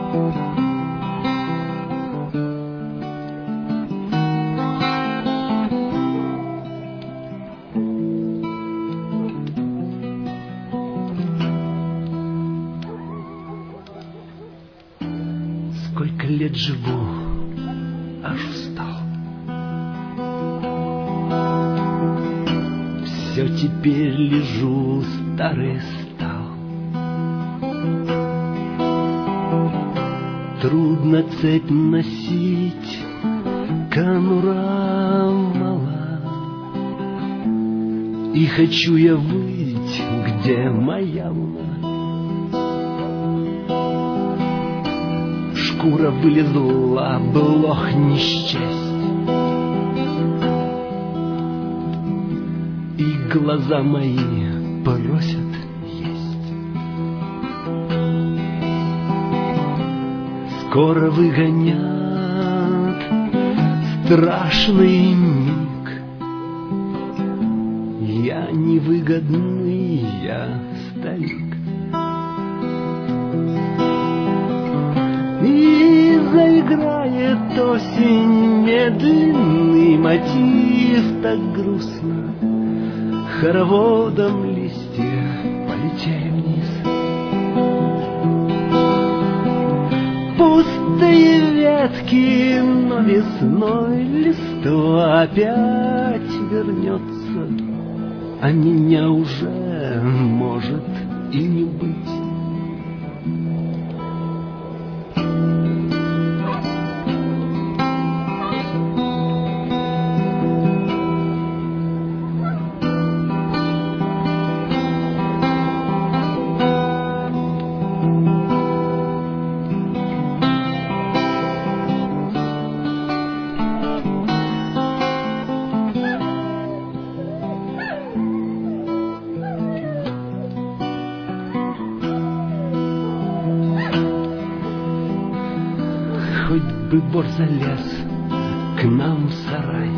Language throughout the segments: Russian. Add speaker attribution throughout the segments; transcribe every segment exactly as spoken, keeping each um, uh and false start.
Speaker 1: Сколько лет живу, аж устал. Все теперь лежу, старый стал. Трудно цепь носить, конура мала. И хочу я выть, где моя луна. Шкура вылезла, блох не счесть, и глаза мои просят есть. Скоро выгонят страшный миг. Я невыгодный, я старик. И заиграет осень медленный мотив, так грустно. Хороводом листья полетели вниз. Пустые ветки, но весной листва опять вернется, а меня уже может и не быть. Хоть бы вор залез к нам в сарай,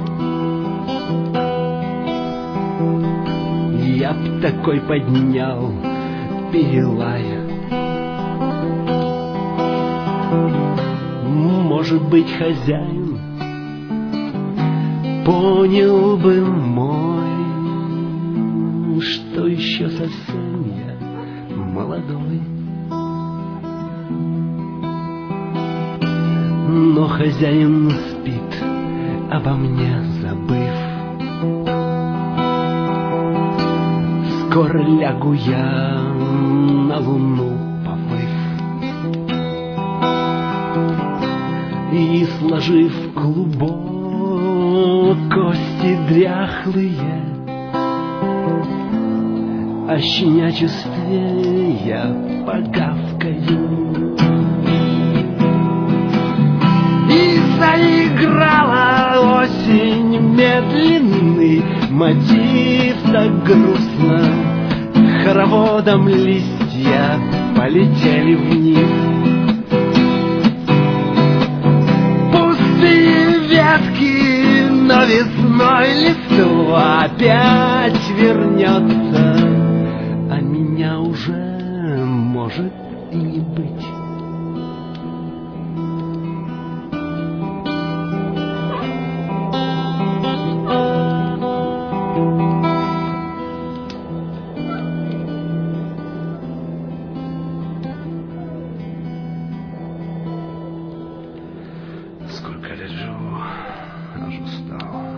Speaker 1: я б такой поднял перелай. Может быть, хозяин понял бы мой, что еще совсем я молодой. Но хозяин спит, обо мне забыв. Скоро лягу я на луну, повыв, и, сложив клубок кости дряхлые, о щенячестве я погавкаю. Заиграла осень медленный мотив, так грустно. Хороводом листья полетели вниз. Пустые ветки, но весной листва опять вернется, а меня уже может и не быть. Сколько лет живу, аж устал.